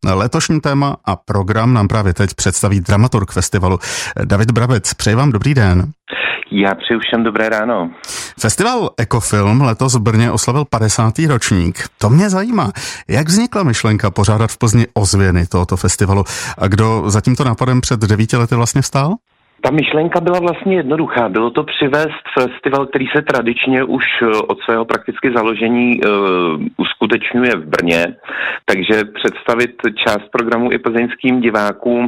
Letošní téma a program nám právě teď představí dramaturg festivalu David Brabec. Přeji vám dobrý den. Já přeju všem dobré ráno. Festival Ekofilm letos v Brně oslavil 50. ročník. To mě zajímá. Jak vznikla myšlenka pořádat v Plzni ozvěny tohoto festivalu a kdo za tímto nápadem před 9 lety vlastně vstál? Ta myšlenka byla vlastně jednoduchá. Bylo to přivést festival, který se tradičně už od svého prakticky založení uskutečňuje v Brně, takže představit část programu i plzeňským divákům,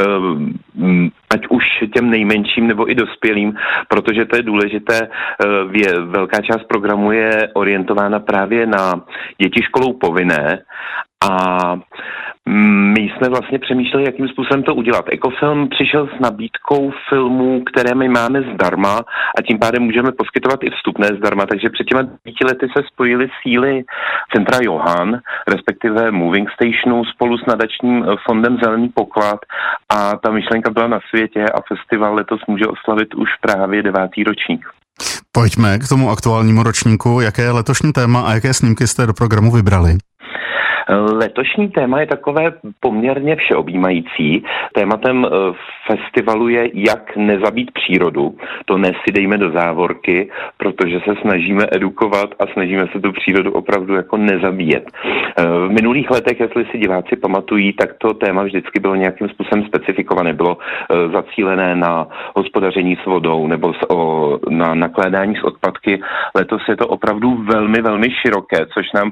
ať už těm nejmenším nebo i dospělým, protože to je důležité. Velká část programu je orientována právě na děti školou povinné a my jsme vlastně přemýšleli, jakým způsobem to udělat. Ekofilm přišel s nabídkou filmů, které my máme zdarma a tím pádem můžeme poskytovat i vstupné zdarma, takže před těma 9 lety se spojily síly Centra Johan, respektive Moving Stationu spolu s nadačním fondem Zelený poklad a ta myšlenka byla na světě a festival letos může oslavit už právě 9. ročník. Pojďme k tomu aktuálnímu ročníku. Jaké je letošní téma a jaké snímky jste do programu vybrali? Letošní téma je takové poměrně všeobjímající. Tématem festivalu je, jak nezabít přírodu. To si dejme do závorky, protože se snažíme edukovat a snažíme se tu přírodu opravdu jako nezabíjet. V minulých letech, jestli si diváci pamatují, tak to téma vždycky bylo nějakým způsobem specifikované. Bylo zacílené na hospodaření s vodou nebo na nakládání s odpadky. Letos je to opravdu velmi, velmi široké,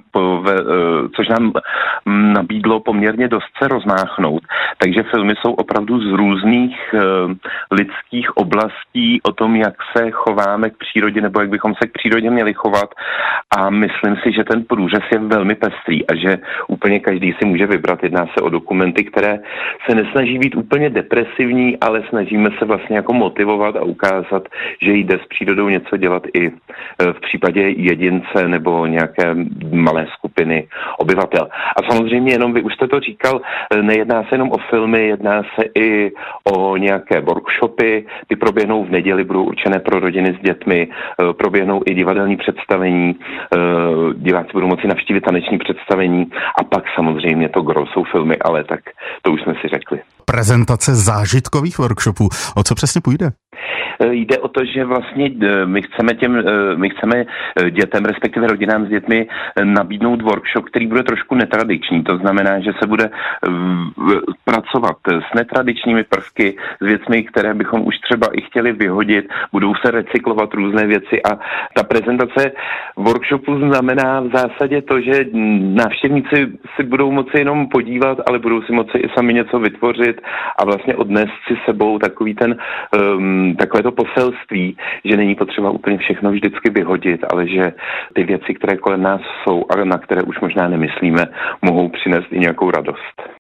což nám nabídlo poměrně dost se rozmáchnout. Takže filmy jsou opravdu z různých lidských oblastí o tom, jak se chováme k přírodě nebo jak bychom se k přírodě měli chovat. A myslím si, že ten průřez je velmi pestrý a že úplně každý si může vybrat. Jedná se o dokumenty, které se nesnaží být úplně depresivní, ale snažíme se vlastně jako motivovat a ukázat, že jde s přírodou něco dělat i v případě jedince nebo nějaké malé skupiny obyvatel. A samozřejmě jenom vy už jste to říkal, nejedná se jenom o filmy, jedná se i o nějaké workshopy, ty proběhnou v neděli, budou určené pro rodiny s dětmi, proběhnou i divadelní představení, diváci budou moci navštívit taneční představení a pak samozřejmě to gros jsou filmy, ale tak to už jsme si řekli. Prezentace zážitkových workshopů. O co přesně půjde? Jde o to, že vlastně my chceme dětem, respektive rodinám s dětmi nabídnout workshop, který bude trošku netradiční. To znamená, že se bude pracovat s netradičními prvky, s věcmi, které bychom už třeba i chtěli vyhodit, budou se recyklovat různé věci a ta prezentace workshopu znamená v zásadě to, že návštěvníci si budou moci jenom podívat, ale budou si moci i sami něco vytvořit a vlastně odnést si sebou takové to poselství, že není potřeba úplně všechno vždycky vyhodit, ale že ty věci, které kolem nás jsou a na které už možná nemyslíme, mohou přinést i nějakou radost.